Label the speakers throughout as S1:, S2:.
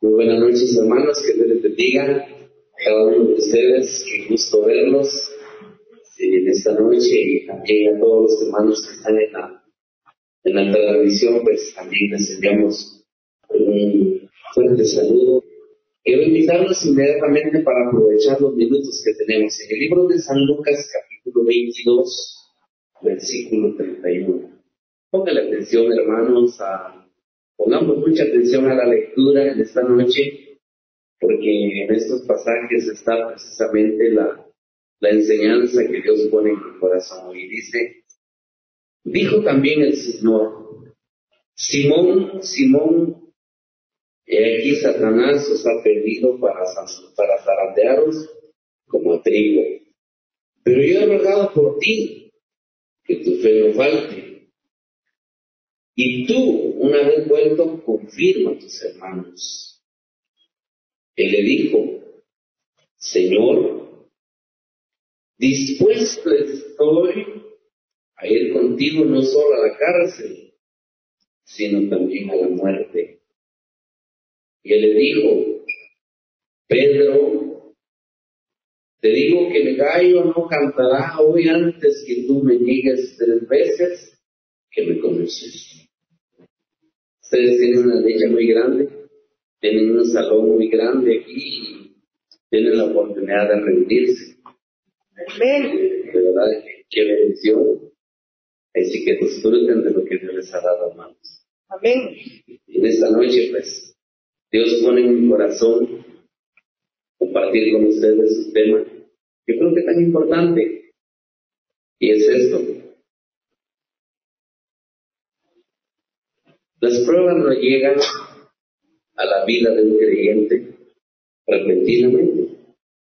S1: Muy buenas noches, hermanos, que Dios les bendiga a cada uno de ustedes. Qué gusto verlos en esta noche, y también a todos los hermanos que están en la transmisión, pues también les enviamos un fuerte saludo. Quiero invitarlos inmediatamente para aprovechar los minutos que tenemos en el libro de San Lucas, capítulo 22, versículo 31. Pónganle atención, hermanos, pongamos mucha atención a la lectura en esta noche, porque en estos pasajes está precisamente la enseñanza que Dios pone en el corazón. Y dice: dijo también el Señor: Simón, Simón, he aquí Satanás os ha pedido para zarandearos como a trigo. Pero yo he rogado por ti, que tu fe no falte. Y tú, una vez vuelto, confirma a tus hermanos. Él le dijo: Señor, dispuesto estoy a ir contigo no solo a la cárcel, sino también a la muerte. Y él le dijo: Pedro, te digo que el gallo no cantará hoy antes que tú me niegues 3 veces que me conoces. Ustedes tienen una leche muy grande, tienen un salón muy grande aquí y tienen la oportunidad de reunirse. De verdad, qué bendición. Así que disfruten de lo que Dios les ha dado, hermanos. Amén. Y en esta noche, pues, Dios pone en mi corazón compartir con ustedes un tema que creo que es tan importante, y es esto: las pruebas no llegan a la vida de un creyente repentinamente,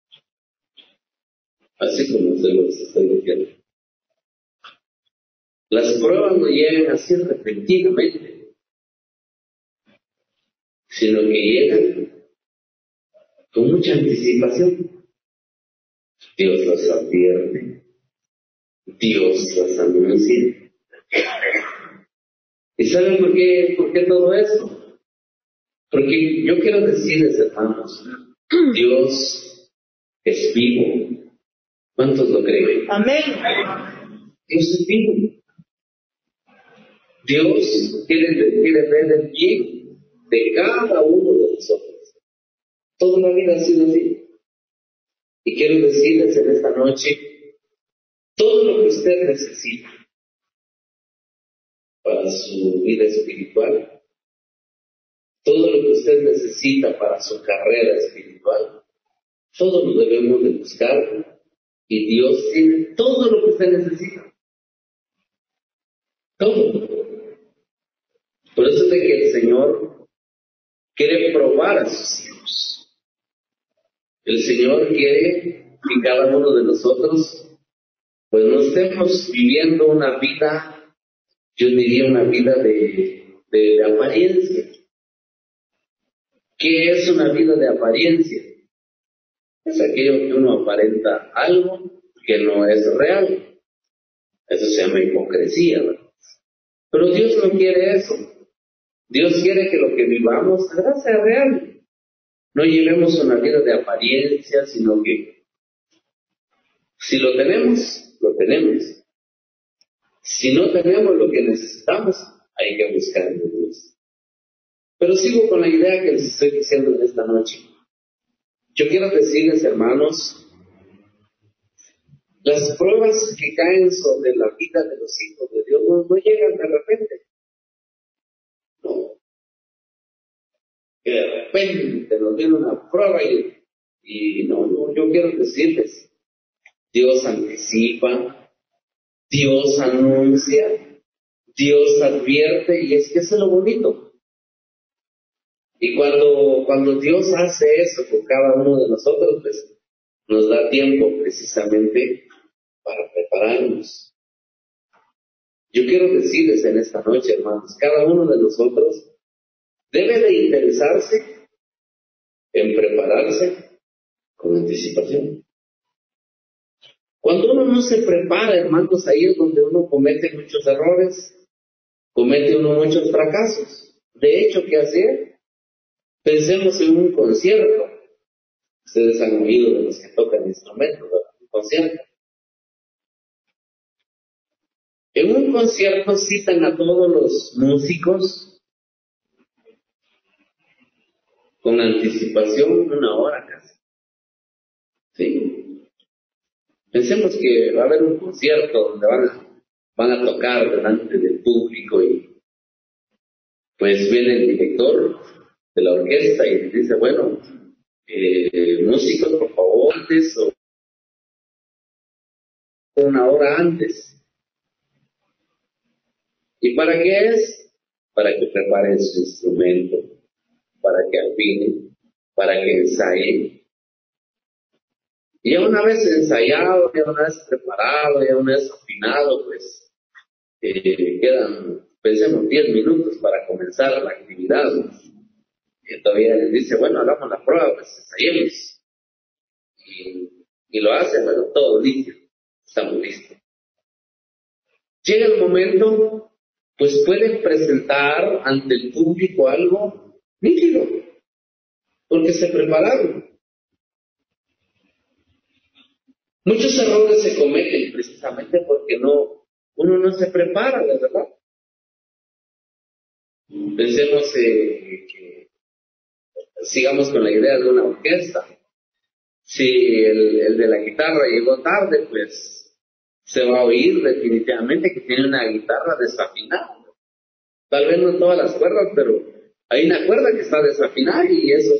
S1: así como se los estoy diciendo. Las pruebas no llegan así repentinamente, sino que llegan con mucha anticipación. Dios las advierte, Dios las anuncia. ¿Y saben por qué todo esto? Porque yo quiero decirles, hermanos, Dios es vivo. ¿Cuántos lo creen? Amén. Dios es vivo. Dios quiere ver el bien de cada uno de nosotros. Toda la vida ha sido así. Y quiero decirles en esta noche: todo lo que usted necesita para su vida espiritual, todo lo que usted necesita para su carrera espiritual, todo lo debemos de buscar, y Dios tiene todo lo que usted necesita. Todo. Por eso es de que el Señor quiere probar a sus hijos. El Señor quiere que cada uno de nosotros pues no estemos viviendo una vida, yo diría una vida de apariencia. ¿Qué es una vida de apariencia? Es aquello que uno aparenta algo que no es real. Eso se llama hipocresía, ¿verdad? Pero Dios no quiere eso. Dios quiere que lo que vivamos sea real. No llevemos una vida de apariencia, sino que si lo tenemos, lo tenemos. Si no tenemos lo que necesitamos, hay que buscar en Dios. Pero sigo con la idea que les estoy diciendo en esta noche. Yo quiero decirles, hermanos, las pruebas que caen sobre la vida de los hijos de Dios no llegan de repente. No. Que de repente nos viene una prueba y no, yo quiero decirles, Dios anticipa, Dios anuncia, Dios advierte, y es que eso es lo bonito. Y cuando Dios hace eso con cada uno de nosotros, pues nos da tiempo precisamente para prepararnos. Yo quiero decirles en esta noche, hermanos, cada uno de nosotros debe de interesarse en prepararse con anticipación. Cuando uno no se prepara, hermanos, ahí es donde uno comete muchos errores, comete uno muchos fracasos. De hecho, ¿qué hacer? Pensemos en un concierto. Ustedes han oído de los que tocan instrumentos, ¿verdad? Un concierto. En un concierto citan a todos los músicos con anticipación 1 hora casi. ¿Sí? Pensemos que va a haber un concierto donde van a tocar delante del público y pues viene el director de la orquesta y dice, bueno, músicos, por favor, antes o 1 hora antes. ¿Y para qué es? Para que preparen su instrumento, para que afinen, para que ensayen. Y ya una vez ensayado, ya una vez preparado, ya una vez afinado, pues quedan, pensemos, 10 minutos para comenzar la actividad. Y todavía les dice, bueno, hagamos la prueba, pues ensayemos. Y lo hacen, bueno, todo listo, estamos listos. Llega el momento, pues pueden presentar ante el público algo nítido, porque se prepararon. Muchos errores se cometen precisamente porque uno no se prepara, de verdad. Pensemos que sigamos con la idea de una orquesta. Si el de la guitarra llegó tarde, pues se va a oír definitivamente que tiene una guitarra desafinada. Tal vez no todas las cuerdas, pero hay una cuerda que está desafinada y eso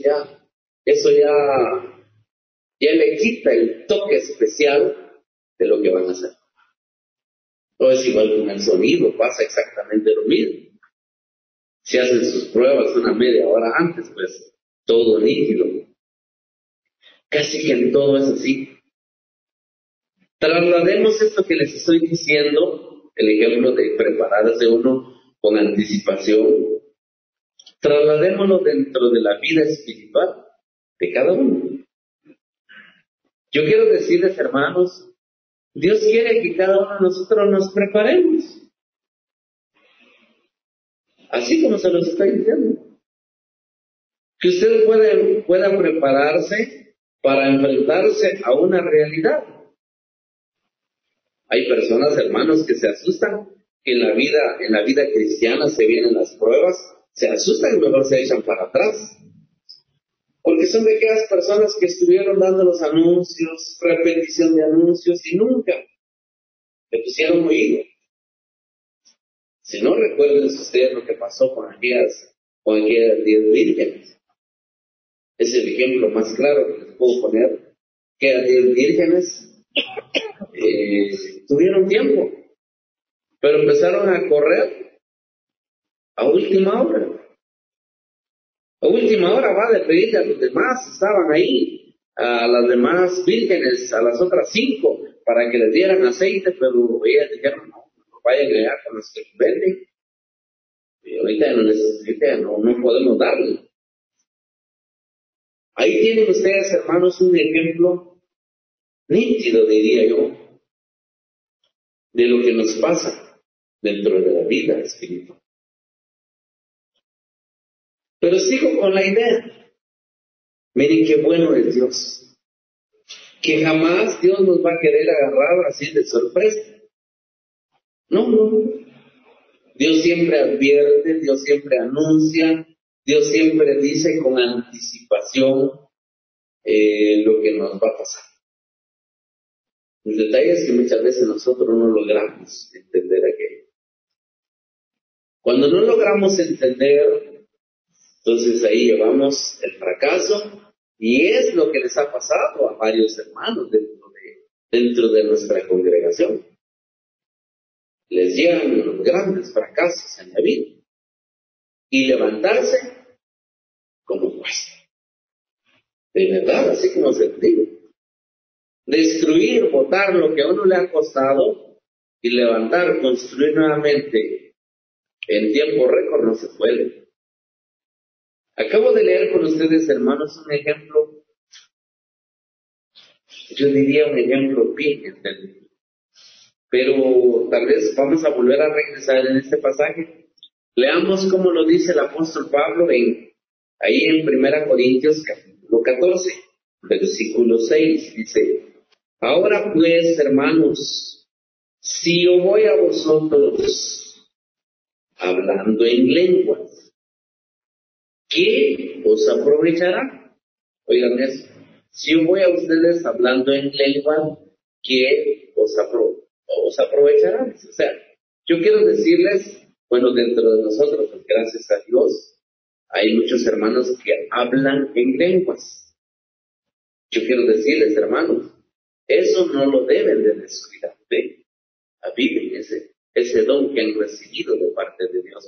S1: ya le quita el toque especial de lo que van a hacer. O es igual con el sonido, pasa exactamente lo mismo. Si hacen sus pruebas 1 media hora antes, pues todo nítido. Casi que en todo es así. Traslademos esto que les estoy diciendo, el ejemplo de prepararse uno con anticipación, trasladémoslo dentro de la vida espiritual de cada uno. Yo quiero decirles, hermanos, Dios quiere que cada uno de nosotros nos preparemos. Así como se los estoy diciendo. Que usted pueda prepararse para enfrentarse a una realidad. Hay personas, hermanos, que se asustan que en la vida cristiana se vienen las pruebas, se asustan y mejor se echan para atrás. Porque son de aquellas personas que estuvieron dando los anuncios, repetición de anuncios y nunca le pusieron oído. Si no, recuerden ustedes lo que pasó con aquellas 10 vírgenes. Es el ejemplo más claro que les puedo poner. Que aquellas 10 vírgenes tuvieron tiempo, pero empezaron a correr a última hora. A última hora va a pedirle a los demás, estaban ahí, a las demás vírgenes, a las otras 5, para que les dieran aceite, pero ellas dijeron, no vayan allá con los que venden. Y ahorita no podemos darle. Ahí tienen ustedes, hermanos, un ejemplo nítido, diría yo, de lo que nos pasa dentro de la vida espiritual. Pero sigo con la idea. Miren qué bueno es Dios. Que jamás Dios nos va a querer agarrar así de sorpresa. No. Dios siempre advierte, Dios siempre anuncia, Dios siempre dice con anticipación lo que nos va a pasar. El detalle es que muchas veces nosotros no logramos entender aquello. Cuando no logramos entender, entonces ahí llevamos el fracaso y es lo que les ha pasado a varios hermanos dentro de nuestra congregación. Les llegan los grandes fracasos en la vida y levantarse como cuesta. De verdad, así como se digo. Destruir, botar lo que a uno le ha costado y levantar, construir nuevamente en tiempo récord no se puede. Acabo de leer con ustedes, hermanos, un ejemplo, yo diría un ejemplo bien entendido. Pero tal vez vamos a volver a regresar en este pasaje. Leamos cómo lo dice el apóstol Pablo en Ahí en 1 Corintios capítulo 14, versículo 6, dice: ahora pues, hermanos, si yo voy a vosotros hablando en lenguas, ¿qué os aprovechará? Oigan eso. Si yo voy a ustedes hablando en lenguas, ¿qué os aprovechará? O sea, yo quiero decirles, bueno, dentro de nosotros, pues, gracias a Dios, hay muchos hermanos que hablan en lenguas. Yo quiero decirles, hermanos, eso no lo deben de descuidar. ¿Ve? Aviven ese don que han recibido de parte de Dios.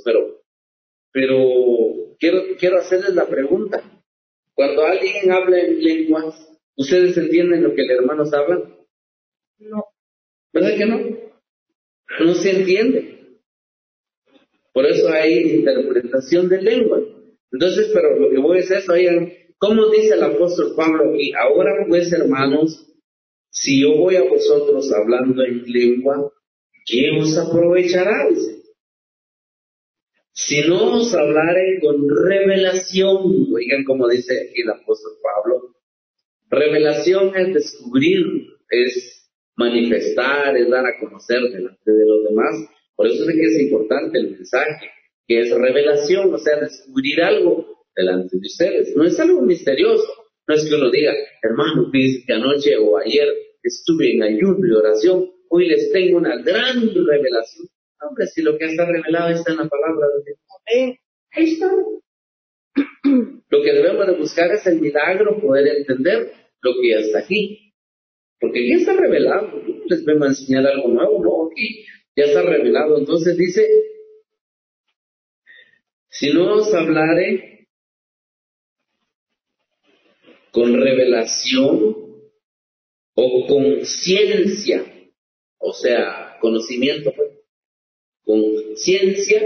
S1: Pero quiero hacerles la pregunta. Cuando alguien habla en lenguas, ¿ustedes entienden lo que los hermanos hablan?
S2: No.
S1: ¿Verdad que no? No se entiende. Por eso hay interpretación de lengua. Entonces, pero lo que voy a decir es, oigan, ¿cómo dice el apóstol Pablo aquí? Ahora pues, hermanos, si yo voy a vosotros hablando en lengua, ¿qué os aprovechará? Dice. Si no os hablare con revelación, oigan como dice aquí el apóstol Pablo, revelación es descubrir, es manifestar, es dar a conocer delante de los demás. Por eso es que es importante el mensaje, que es revelación, o sea, descubrir algo delante de ustedes. No es algo misterioso, no es que uno diga, hermano, fíjense que anoche o ayer estuve en ayuno y oración, hoy les tengo una gran revelación. Hombre, si lo que está revelado está en la palabra de Dios, ahí está. Lo que debemos de buscar es el milagro, poder entender lo que ya está aquí. Porque aquí está revelado. No les vengo a enseñar algo nuevo, no, aquí ya está revelado. Entonces dice, si no os hablare con revelación o con ciencia, o sea, conocimiento, pues, con ciencia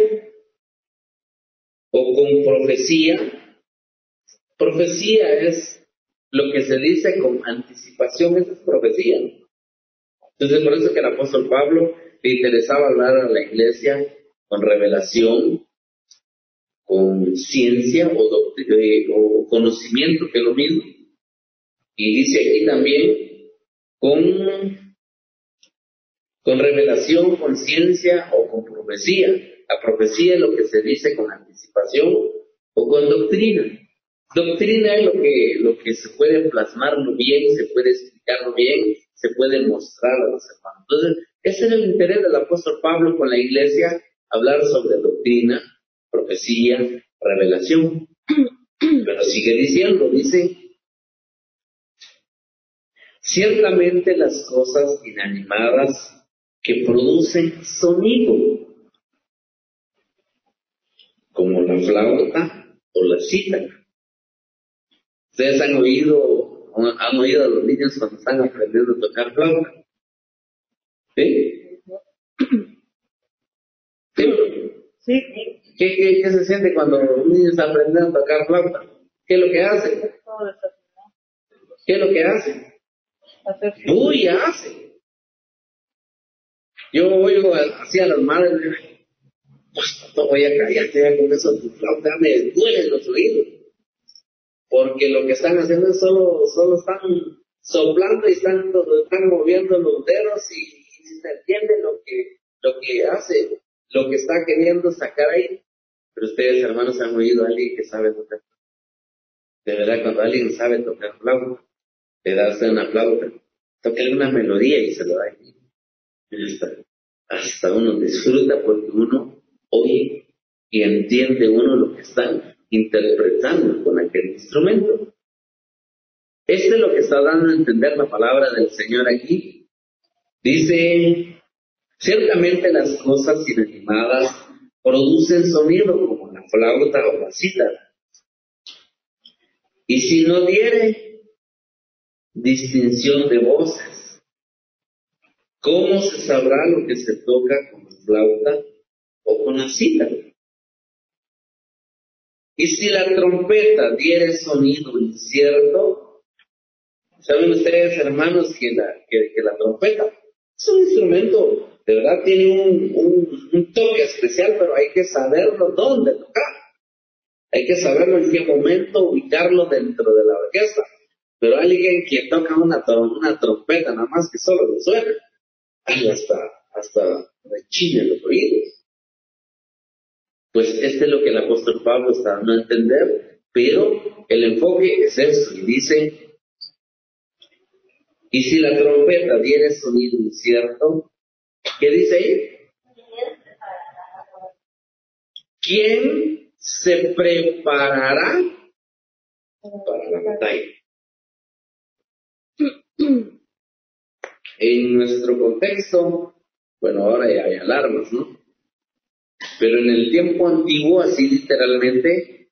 S1: o con profecía. Profecía es lo que se dice con anticipación, esa es profecía. Entonces, por eso que el apóstol Pablo le interesaba hablar a la iglesia con revelación, con ciencia o conocimiento, que es lo mismo. Y dice aquí también con revelación, con ciencia o con profecía. La profecía es lo que se dice con anticipación o con doctrina. Doctrina es lo que se puede plasmarlo bien, se puede explicarlo bien, se puede mostrar a los hermanos. Entonces, ese era el interés del apóstol Pablo con la iglesia, hablar sobre doctrina, profecía, revelación. Pero sigue diciendo, dice, ciertamente las cosas inanimadas que producen sonido, como la flauta o la cítara. Ustedes han oído a los niños cuando están aprendiendo a tocar flauta. ¿Sí? ¿Sí?
S2: Sí.
S1: ¿Qué se siente cuando los niños aprenden a tocar flauta? ¿Qué es lo que hacen? ¿Qué es lo que hacen? Bulla hacen. Yo oigo así a las madres, pues no voy a callarte ya con eso, tu flauta me duelen los oídos. Porque lo que están haciendo es solo están soplando y están moviendo los dedos y se entiende lo que hace, lo que está queriendo sacar ahí. Pero ustedes, hermanos, han oído a alguien que sabe tocar. De verdad, cuando alguien sabe tocar flauta, le das una flauta, toca una melodía y se lo da ahí. Hasta uno disfruta porque uno oye y entiende uno lo que están interpretando con aquel instrumento. Este es lo que está dando a entender la palabra del Señor aquí. Dice, ciertamente las cosas inanimadas producen sonido como la flauta o la cítara. Y si no diere distinción de voces, ¿cómo se sabrá lo que se toca con la flauta o con la cítara? Y si la trompeta diere sonido incierto, ¿saben ustedes, hermanos, que la trompeta es un instrumento, de verdad tiene un toque especial, pero hay que saberlo dónde tocar? Hay que saberlo en qué momento ubicarlo dentro de la orquesta. Pero alguien que toca una trompeta, nada más que solo le suena, ay, hasta rechina los oídos. Pues este es lo que el apóstol Pablo está dando a entender, pero el enfoque es eso, y dice, y si la trompeta diere sonido incierto, ¿qué dice ahí? ¿Quién se preparará para la batalla? En nuestro contexto, bueno, ahora ya hay alarmas, ¿no? Pero en el tiempo antiguo, así literalmente,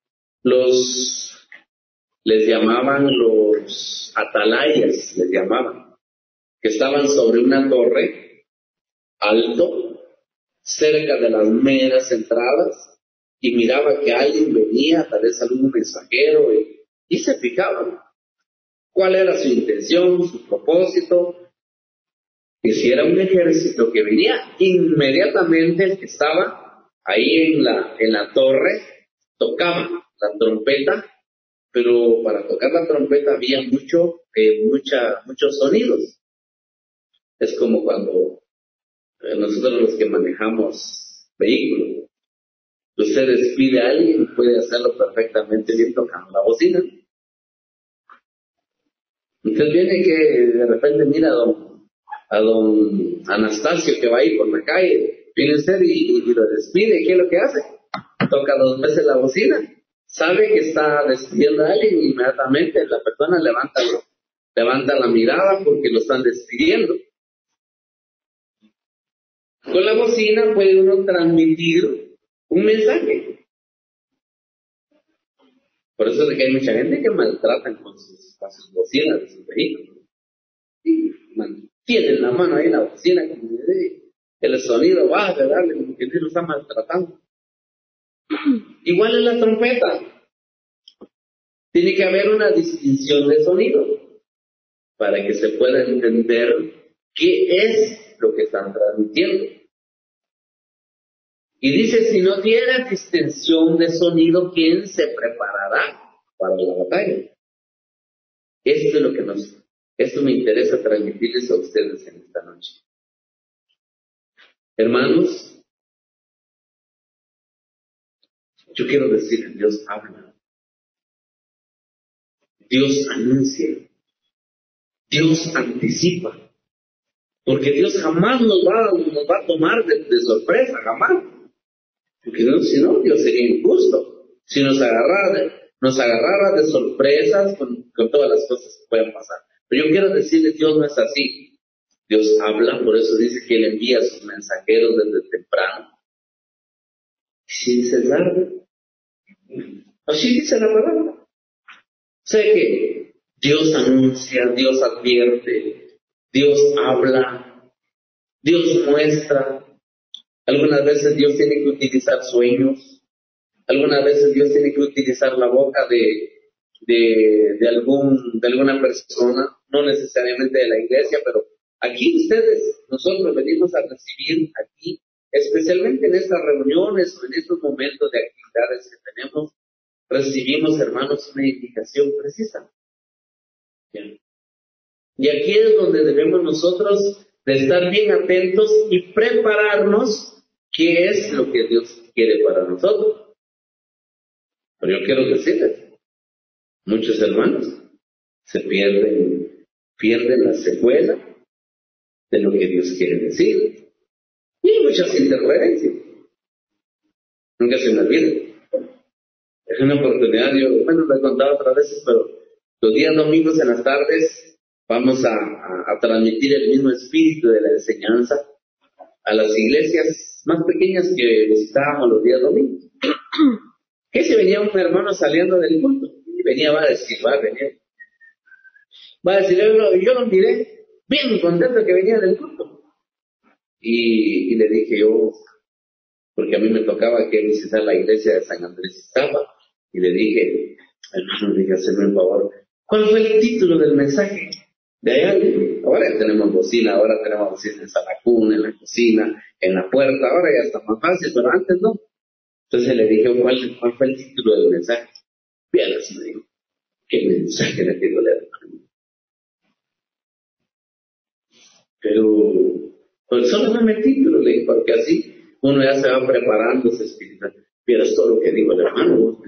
S1: les llamaban los atalayas, les llamaban, que estaban sobre una torre alto, cerca de las meras entradas, y miraba que alguien venía, tal vez algún mensajero, y se fijaban cuál era su intención, su propósito, y si era un ejército que venía, inmediatamente el que estaba ahí en la torre tocaba la trompeta, pero para tocar la trompeta había muchos sonidos. Es como cuando nosotros los que manejamos vehículos, usted despide a alguien, puede hacerlo perfectamente bien tocando la bocina. Usted viene que de repente mira a don Anastasio que va ahí por la calle, viene usted y lo despide, ¿qué es lo que hace? Toca 2 veces la bocina, sabe que está despidiendo a alguien y inmediatamente la persona levanta la mirada porque lo están despidiendo. Con la bocina puede uno transmitir un mensaje. Por eso es que hay mucha gente que maltratan con sus bocinas de sus vehículos. Y mantienen la mano ahí en la bocina como el sonido va a darle como que lo está maltratando. Igual en la trompeta. Tiene que haber una distinción de sonido para que se pueda entender qué es lo que están transmitiendo. Y dice, si no tiene distinción de sonido, ¿quién se preparará para la batalla? Esto es lo que esto me interesa transmitirles a ustedes en esta noche. Hermanos, yo quiero decir que Dios habla. Dios anuncia. Dios anticipa. Porque Dios jamás nos va a tomar de sorpresa, jamás. Porque si no, Dios sería injusto. Si nos agarrara de sorpresas con todas las cosas que pueden pasar. Pero yo quiero decirles, Dios no es así. Dios habla, por eso dice que Él envía a sus mensajeros desde temprano. Sin cesar. Así dice la palabra. Sé que Dios anuncia, Dios advierte, Dios habla, Dios muestra. Algunas veces Dios tiene que utilizar sueños. Algunas veces Dios tiene que utilizar la boca de alguna persona, no necesariamente de la iglesia, pero aquí nosotros venimos a recibir aquí, especialmente en estas reuniones o en estos momentos de actividades que tenemos, recibimos, hermanos, una indicación precisa. Bien. Y aquí es donde debemos nosotros de estar bien atentos y prepararnos qué es lo que Dios quiere para nosotros. Pero yo quiero decirles, muchos hermanos se pierden la secuela de lo que Dios quiere decir. Y muchas interferencias. Nunca se me olvide. Es una oportunidad, lo he contado otras veces, pero los días domingos en las tardes vamos a transmitir el mismo espíritu de la enseñanza a las iglesias más pequeñas que visitábamos los días domingos. ¿Qué si venía un hermano saliendo del culto? Y va a decir, yo lo miré bien contento que venía del culto. Y le dije yo, porque a mí me tocaba que visitar la iglesia de San Andrés Iztapa, y le dije, hermano, dígaseme un favor, ¿cuál fue el título del mensaje de allá? Ahora ya tenemos bocina en la cuna, en la cocina, en la puerta, ahora ya está más fácil, pero antes no. Entonces le dije, ¿cuál fue el título del mensaje? Vieras, me dijo, ¿qué mensaje le quiero leer? Pero solo dame el título, le dije, porque así uno ya se va preparándose espiritual. Vieras todo lo que digo el hermano.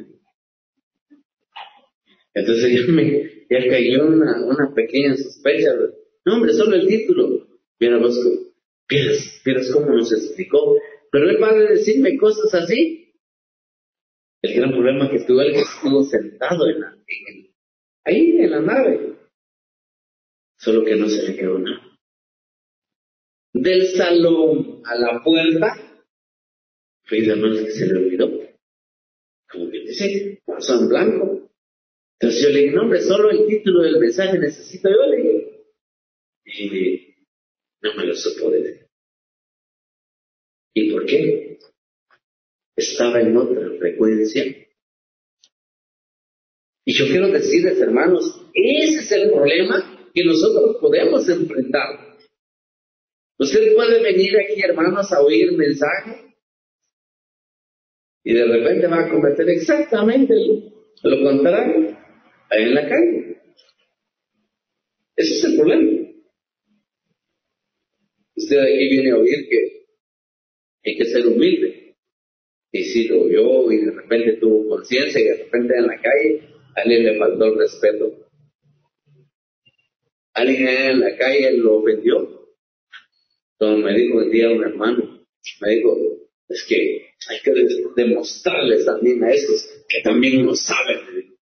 S1: Entonces ya cayó una pequeña sospecha. No, hombre, solo el título. Vieras cómo nos explicó. Pero él va a decirme cosas así. El gran problema que tuvo él que estuvo sentado ahí en la nave. Solo que no se le quedó nada. Del salón a la puerta, fue la mano que se le olvidó. Como que dice, pasó en blanco. Entonces yo le dije, no, hombre, solo el título del mensaje necesito yo, le dije. Y no me lo supo decir. ¿Y por qué? Estaba en otra frecuencia. Y yo quiero decirles, hermanos, ese es el problema que nosotros podemos enfrentar. Usted puede venir aquí, hermanos, a oír mensaje y de repente va a cometer exactamente lo contrario ahí en la calle. Ese es el problema. Usted aquí viene a oír que hay que ser humilde. Y si lo oyó y de repente tuvo conciencia y de repente en la calle a alguien le faltó el respeto. Alguien en la calle lo ofendió. Como me dijo un día un hermano, me dijo, es que hay que demostrarles también a estos que también no saben. Me dijo.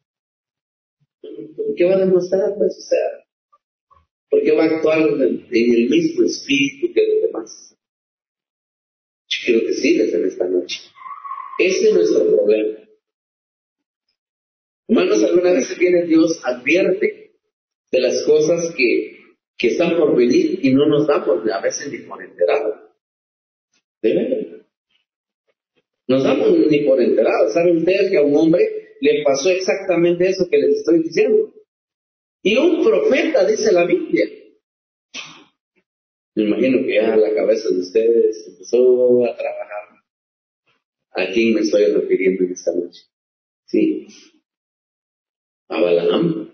S1: ¿Por qué va a demostrar? Pues, o sea, ¿por qué va a actuar en el mismo espíritu que los demás? Yo quiero decirles en esta noche, ese es nuestro problema. Hermanos, alguna vez viene Dios, advierte de las cosas que están por venir y no nos da a veces ni por enterado. De verdad. Nos damos ni por enterado. ¿Saben ustedes que a un hombre le pasó exactamente eso que les estoy diciendo? Y un profeta, dice la Biblia. Me imagino que ya la cabeza de ustedes empezó a trabajar. ¿A quién me estoy refiriendo en esta noche? Sí, a Balaam.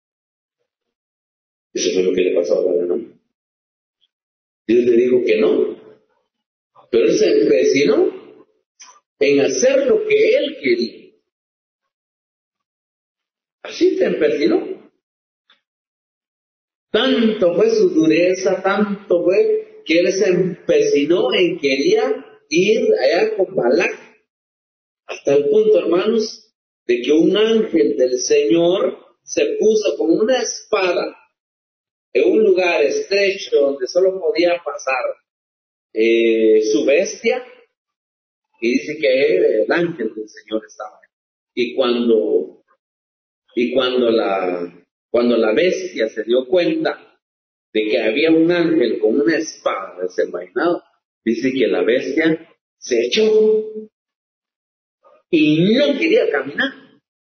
S1: Eso fue lo que le pasó a Balaam. Dios le dijo que no, pero él se empecinó en hacer lo que él quería. Así se empecinó. Tanto fue su dureza, tanto fue que él se empecinó en quería ir allá con Balac. Hasta el punto, hermanos, de que un ángel del Señor se puso con una espada en un lugar estrecho donde solo podía pasar su bestia, y dice que el ángel del Señor estaba ahí. Cuando la bestia se dio cuenta de que había un ángel con una espada desenvainado, dice que la bestia se echó y no quería caminar.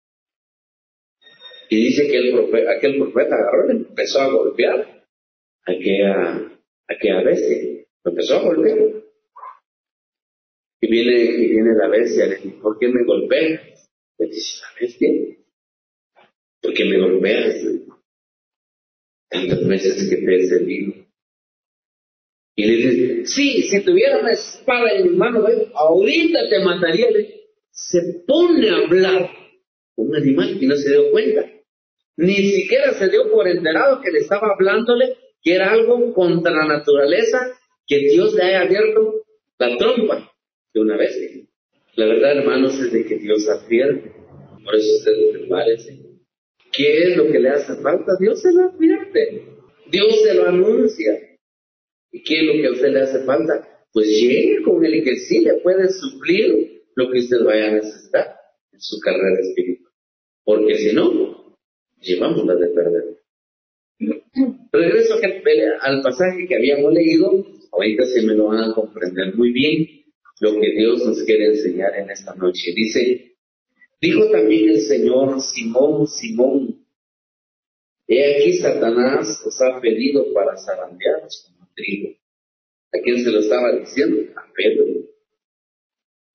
S1: Y dice que aquel profeta agarró y empezó a golpear a aquella bestia. Lo empezó a golpear. Y viene la bestia, le dice, ¿por qué me golpeas? Le dice, la bestia, ¿por qué me golpeas? Tantas veces que te he servido. Y le dice, sí, si tuviera una espada en mi mano, ahorita te mataría. Se pone a hablar con un animal y no se dio cuenta. Ni siquiera se dio por enterado que le estaba hablándole que era algo contra la naturaleza, que Dios le haya abierto la trompa de una vez. La verdad, hermanos, es de que Dios advierte. Por eso ustedes prepárense. ¿Qué es lo que le hace falta? Dios se lo advierte. Dios se lo anuncia. ¿Y qué es lo que a usted le hace falta? Pues llegue con el que sí le puede suplir lo que usted vaya a necesitar en su carrera espiritual. Porque si no, llevamos la de perder. Regreso al pasaje que habíamos leído. Ahorita se me lo van a comprender muy bien lo que Dios nos quiere enseñar en esta noche. Dijo también el Señor, Simón, Simón, he aquí Satanás os ha pedido para zarandearos como trigo. ¿A quién se lo estaba diciendo? A Pedro.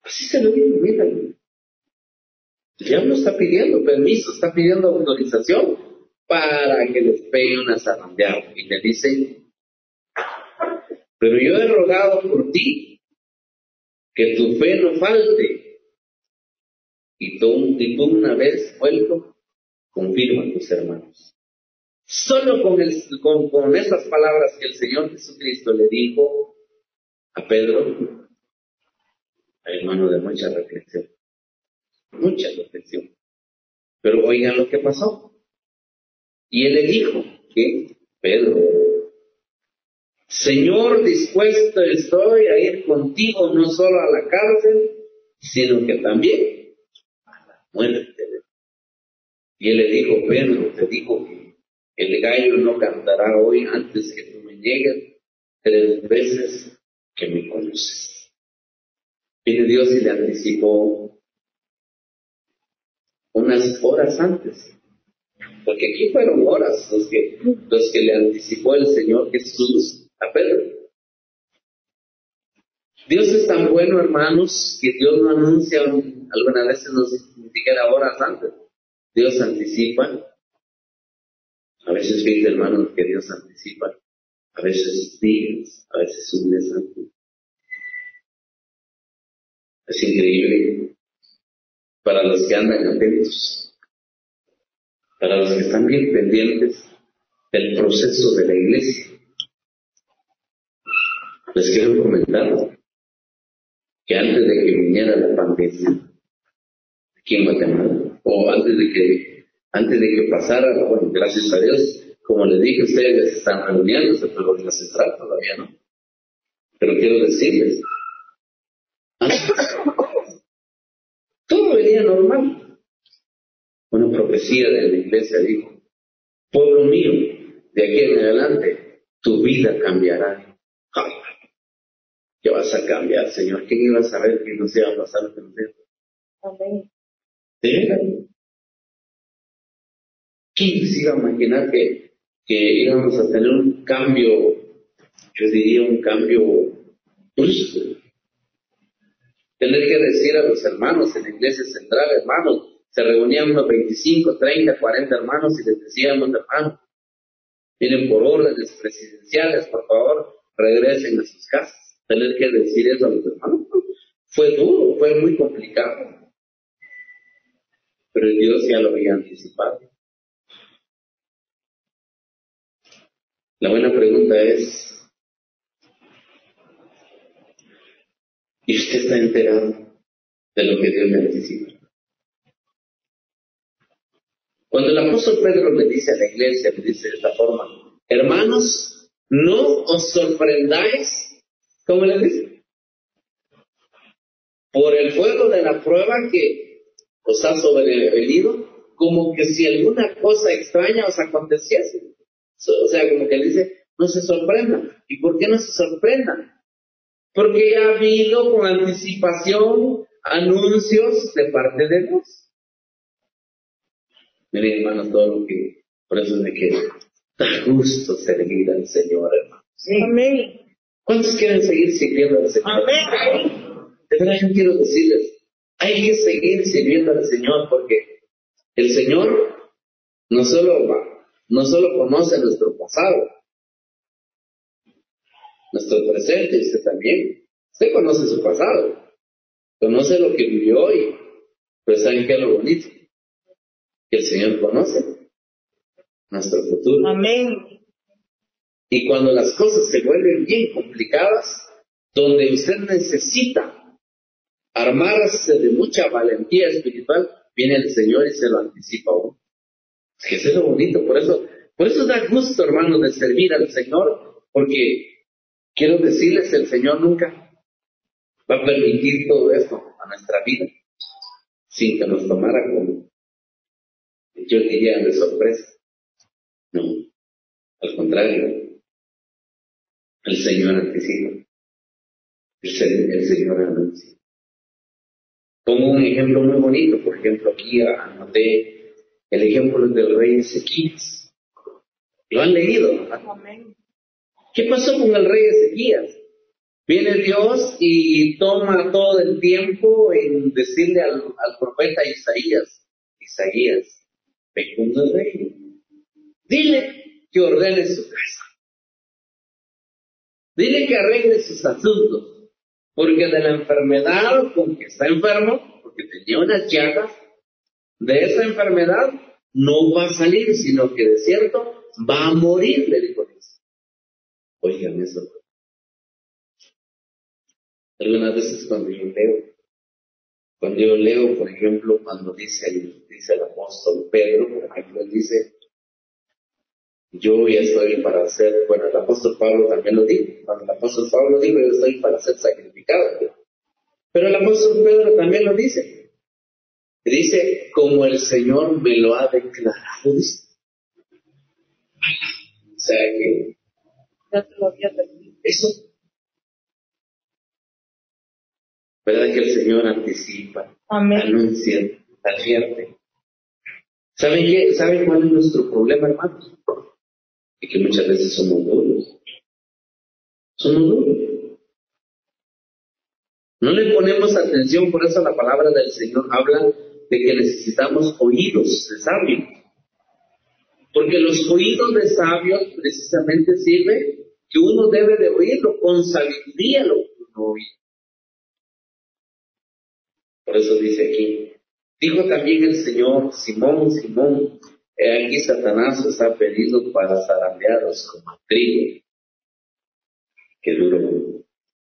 S1: Así se lo digo, mira. El diablo está pidiendo permiso, está pidiendo autorización para que les pegue una zarandeada. Y le dice, pero yo he rogado por ti, que tu fe no falte. Y tú una vez vuelto, confirma a tus hermanos. Solo con esas palabras que el Señor Jesucristo le dijo a Pedro, hermano, de mucha reflexión. Mucha reflexión. Pero oigan lo que pasó. Y él le dijo, ¿qué? Pedro, Señor, dispuesto estoy a ir contigo no solo a la cárcel, sino que también a la muerte. Y él le dijo, Pedro, te digo que el gallo no cantará hoy antes que tú me niegues 3 veces que me conoces. Viene Dios y le anticipó unas horas antes. Porque aquí fueron horas los que le anticipó el Señor Jesús a Pedro. Dios es tan bueno, hermanos, que Dios no anuncia, algunas veces nos dijera horas antes. Dios anticipa. A veces fíjense, hermanos, que Dios anticipa. A veces días, a veces un mes antes. Es increíble para los que andan atentos, para los que están bien pendientes del proceso de la iglesia. Les quiero comentar que antes de que viniera la pandemia aquí en Guatemala, o antes de que pasara, bueno, gracias a Dios, como les dije, ustedes están reuniéndose, pero las central todavía no. Pero quiero decirles, todo venía normal. Una profecía de la iglesia dijo, pueblo mío, de aquí en adelante, tu vida cambiará. ¿Qué vas a cambiar, Señor? ¿Quién iba a saber que nos iba a pasar lo que nos iba a pasar?
S2: Amén.
S1: ¿Sí? ¿Quién se iba a imaginar que íbamos a tener un cambio, yo diría un cambio brusco? Tener que decir a los hermanos en la iglesia central, hermanos, se reunían unos 25, 30, 40 hermanos y les decíamos, hermanos, miren, por órdenes presidenciales, por favor, regresen a sus casas. Tener que decir eso a los hermanos fue duro, fue muy complicado. Pero Dios ya lo había anticipado. La buena pregunta es, ¿y usted está enterado de lo que Dios le anticipa? Cuando el apóstol Pedro le dice a la iglesia, le dice de esta forma, hermanos, no os sorprendáis, ¿cómo le dice? Por el fuego de la prueba que os ha sobrevenido, como que si alguna cosa extraña os aconteciese. O sea, como que le dice, no se sorprendan. ¿Y por qué no se sorprendan? Porque ya ha habido con anticipación anuncios de parte de Dios. Miren, hermanos, todo lo que, por eso me queda, da gusto servir al Señor, hermano.
S2: Sí. Amén.
S1: ¿Cuántos quieren seguir sirviendo al Señor?
S2: Amén.
S1: De verdad yo quiero decirles, hay que seguir sirviendo al Señor porque el Señor no solo conoce nuestro pasado, nuestro presente, usted también. Usted conoce su pasado, conoce lo que vivió hoy, pero ¿saben qué es lo bonito? Que el Señor conoce nuestro futuro.
S2: Amén.
S1: Y cuando las cosas se vuelven bien complicadas, donde usted necesita armarse de mucha valentía espiritual, viene el Señor y se lo anticipa a uno. Es que eso es lo bonito, por eso da gusto, hermano, de servir al Señor, porque quiero decirles, el Señor nunca va a permitir todo esto a nuestra vida sin que nos tomara como, yo diría, de sorpresa. No, al contrario, el Señor anticipa, el Señor anuncia. Pongo un ejemplo muy bonito, por ejemplo, aquí anoté el ejemplo del rey Ezequías. ¿Lo han leído?
S2: Amén.
S1: ¿Qué pasó con el rey Ezequías? Viene Dios y toma todo el tiempo en decirle al profeta Isaías, ve con el rey, dile que ordene su casa, dile que arregle sus asuntos, porque de la enfermedad con que está enfermo, porque tenía unas llagas, de esa enfermedad no va a salir, sino que de cierto va a morir, le dijo Dios. Oigan eso. Algunas veces cuando yo leo, por ejemplo, cuando dice el apóstol Pedro, por ejemplo, él dice, yo ya estoy para ser, bueno, el apóstol Pablo también lo dijo, cuando el apóstol Pablo dijo, yo estoy para ser sacrificado, pero el apóstol Pedro también lo dice, como el Señor me lo ha declarado, dice. O sea que,
S2: Ya te lo había perdido.
S1: eso, ¿verdad que el Señor anticipa,
S2: Amén.
S1: anuncia, advierte? ¿Saben qué? ¿Saben cuál es nuestro problema, hermanos? Y que muchas veces somos duros. No le ponemos atención, por eso la palabra del Señor habla de que necesitamos oídos de sabios. Porque los oídos de sabios precisamente sirven que uno debe de oírlo con sabiduría lo que uno oye. Por eso dice aquí, dijo también el Señor, Simón, Simón, he aquí Satanás os ha pedido para zarandearos como trigo. Qué duro.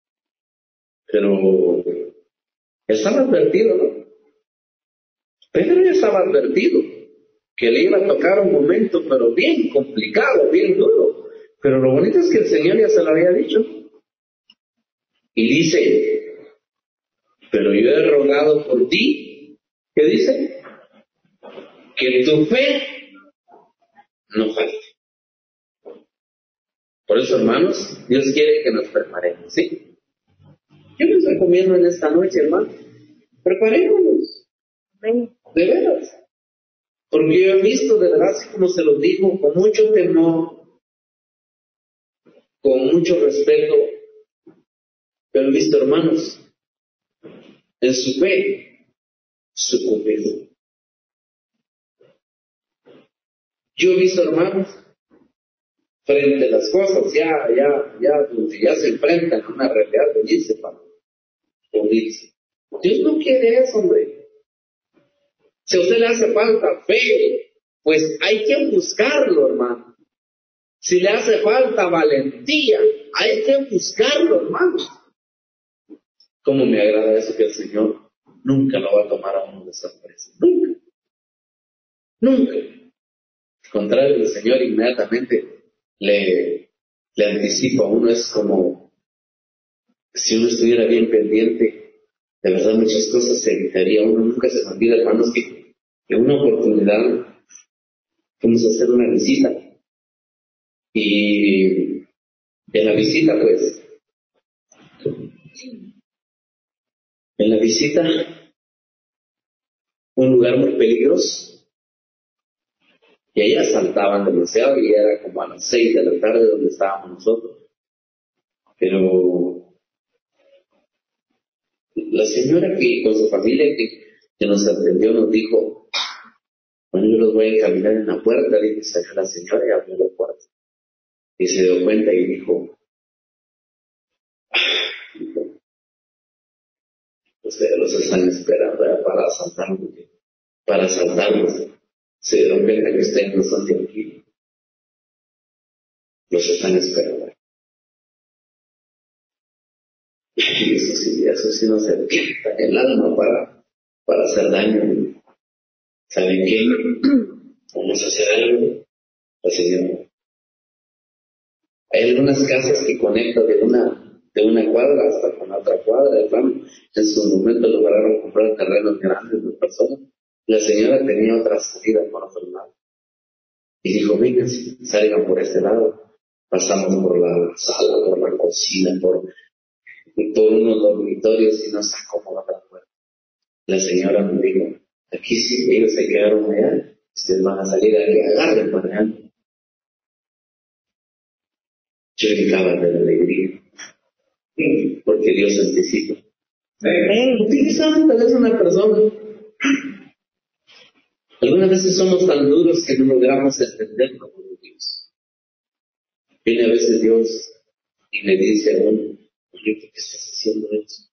S1: Pero ya estaba advertido, ¿no? Pedro ya estaba advertido que le iba a tocar un momento, pero bien complicado, bien duro. Pero lo bonito es que el Señor ya se lo había dicho. Y dice, pero yo he rogado por ti, ¿qué dice? Que tu fe no falte. Por eso, hermanos, Dios quiere que nos preparemos, ¿sí? Yo les recomiendo en esta noche, hermanos, preparémonos,
S2: Amén.
S1: de veras. Porque yo he visto, de verdad, así como se lo digo, con mucho temor, con mucho respeto, pero he visto, hermanos, en su fe, sucumbido. Yo he visto, hermanos, frente a las cosas, donde ya se enfrentan a una realidad, unirse para unirse. Dios no quiere eso, hombre. Si a usted le hace falta fe, pues hay que buscarlo, hermano. Si le hace falta valentía, hay que buscarlo, hermano. Cómo me agrada eso que el Señor nunca lo va a tomar a uno de sorpresa. Nunca. Nunca. Al contrario, el Señor inmediatamente le anticipa a uno. Es como si uno estuviera bien pendiente, de verdad muchas cosas se evitaría. Uno nunca se me olvida, hermanos, que en una oportunidad fuimos a hacer una visita. Y en la visita, pues, un lugar muy peligroso. Y ahí asaltaban demasiado y era como a las 6 de la tarde donde estábamos nosotros. Pero la señora que con su familia que nos atendió nos dijo, bueno, yo los voy a encaminar en la puerta. Dice, salió la señora y abrió la puerta. Y se dio cuenta y dijo, ustedes los están esperando para asaltarlos. Se dieron cuenta que ustedes no son de aquí. Los están esperando. Y eso sí nos aprieta el alma para hacer daño. ¿Saben qué? Vamos a hacer algo. La señora. Hay algunas casas que conectan de una cuadra hasta con otra cuadra, hermano. En su momento lograron comprar terrenos grandes de personas. La señora tenía otra salida por otro lado. Y dijo, vengan, salgan por este lado. Pasamos por la sala, por la cocina, por unos dormitorios y nos acomodó la puerta. La señora me dijo, aquí sí, ellos se quedaron allá. Ustedes van a salir aquí, agarren para allá. Yo gritaba de la alegría. Porque Dios anticipa.
S2: Amén.
S1: Utilizando tal vez una persona. Algunas veces somos tan duros que no logramos entender como Dios. Viene a veces Dios y le dice a uno, oye, ¿por qué estás haciendo eso?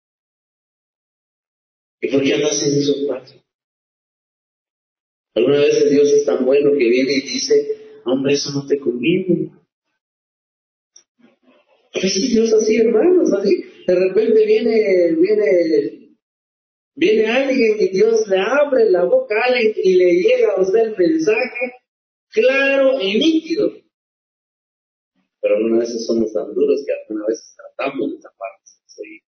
S1: ¿Y por qué andas en esos pasos? Algunas veces Dios es tan bueno que viene y dice, hombre, eso no te conviene. A veces Dios así, hermanos, así. De repente viene alguien y Dios le abre la boca a alguien y le llega a usted el mensaje claro y nítido. Pero algunas veces somos tan duros que algunas veces tratamos de taparnos. ¿Sí?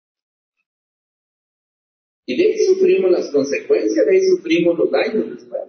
S1: Y de ahí sufrimos las consecuencias, de ahí sufrimos los daños después.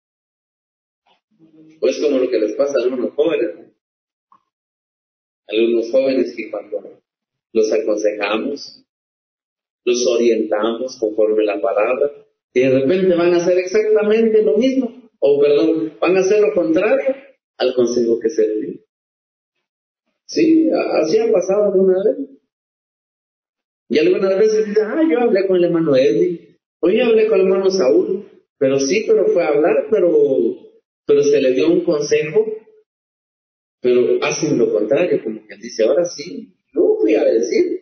S1: Pues como lo que les pasa a algunos jóvenes, ¿no? Algunos jóvenes que cuando los aconsejamos, los orientamos conforme la palabra, y de repente van a hacer exactamente lo mismo, van a hacer lo contrario al consejo que se les dio. Sí, así ha pasado alguna vez. Y algunas veces dicen, yo hablé con el hermano Eddie, o yo hablé con el hermano Saúl, pero fue a hablar, pero se le dio un consejo, pero hacen lo contrario, como que dice, ahora sí, yo fui a decir.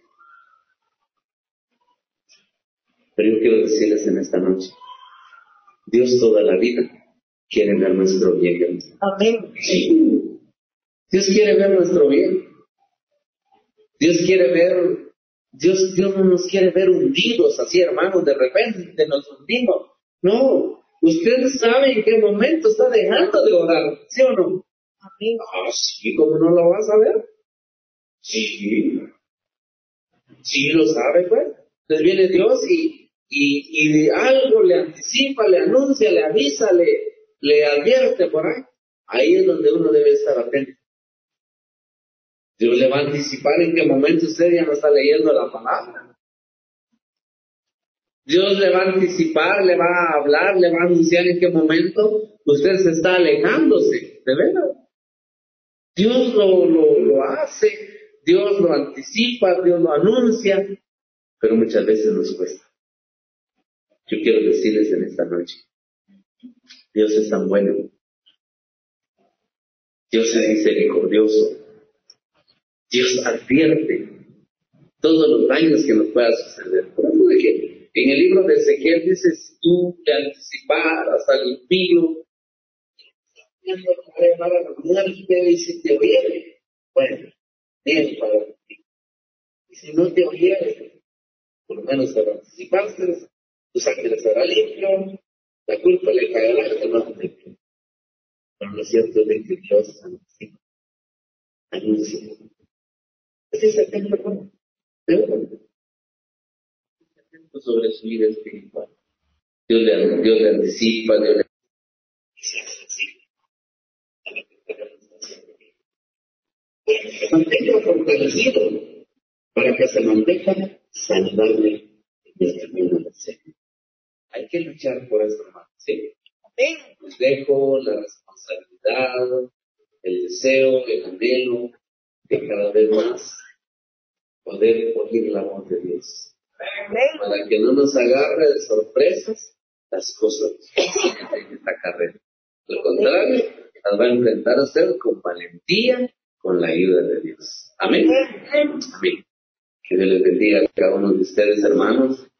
S1: Pero yo quiero decirles en esta noche, Dios toda la vida quiere ver nuestro bien.
S2: Amén.
S1: Sí. Dios quiere ver nuestro bien. Dios no nos quiere ver hundidos así, hermanos, de repente nos hundimos. No, usted sabe en qué momento está dejando de orar, ¿sí o no?
S2: Amén.
S1: Sí, ¿cómo no lo vas a ver? Sí, sí lo sabe, pues. Entonces viene Dios y algo le anticipa, le anuncia, le avisa, le advierte por ahí. Ahí es donde uno debe estar atento. Dios le va a anticipar en qué momento usted ya no está leyendo la palabra. Dios le va a anticipar, le va a hablar, le va a anunciar en qué momento usted se está alejándose, de veras. Dios lo hace, Dios lo anticipa, Dios lo anuncia, pero muchas veces nos cuesta. Yo quiero decirles en esta noche, Dios es tan bueno, Dios es misericordioso, Dios advierte todos los daños que nos puedan suceder. Por eso de que en el libro de Ezequiel dice, si tú te anticiparas al impío, para la muerte, y si te oyere, bueno, bien para ti. Y si no te oyere, por lo menos te anticipaste, tu sangre estará limpio, la culpa le caerá al hermano de ti. Pero lo cierto es de que Dios anuncia. Ese es el templo, sobre su vida espiritual. Dios le anticipa, Dios le se mantenga fortalecido para que se mantenga saludable en el camino del Señor. Hay que luchar por eso, hermano. ¿Sí? Les dejo la responsabilidad, el deseo, el anhelo de cada vez más poder oír la voz de Dios. Para que no nos agarre de sorpresas las cosas en esta carrera. Al contrario, las va a enfrentar usted con valentía, con la ayuda de Dios. Amén. Amén. Que Dios les bendiga a cada uno de ustedes, hermanos.